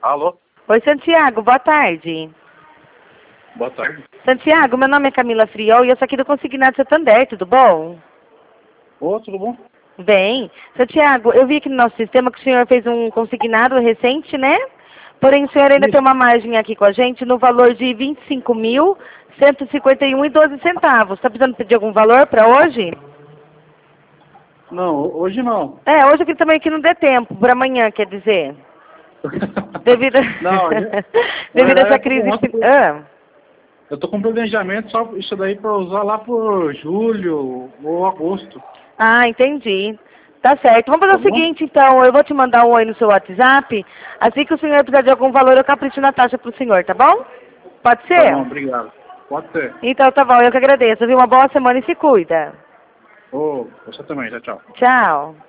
Alô? Oi, Santiago, boa tarde. Boa tarde. Santiago, meu nome é Camila Friol e eu sou aqui do Consignado Santander, tudo bom? Ô, tudo bom? Bem. Santiago, eu vi aqui no nosso sistema que o senhor fez um consignado recente, né? Porém, o senhor ainda Isso. tem uma margem aqui com a gente no valor de R$ 25.151,12. Está precisando pedir algum valor para hoje? Não, hoje não. Hoje aqui também que não dê tempo, para amanhã, quer dizer. Devido, Não, devido a essa eu tô crise... com eu tô com planejamento só isso daí para usar lá por julho ou agosto. Ah, entendi. Tá certo. Vamos fazer Tá o bom? seguinte, então. Eu vou te mandar um oi no seu WhatsApp. Assim que o senhor precisar de algum valor, eu capricho na taxa pro senhor, tá bom? Pode Tá ser? bom, obrigado. Pode ser. Então tá bom, eu que agradeço. Viu? Uma boa semana e se cuida. Ô, você também, tchau, tchau. Tchau.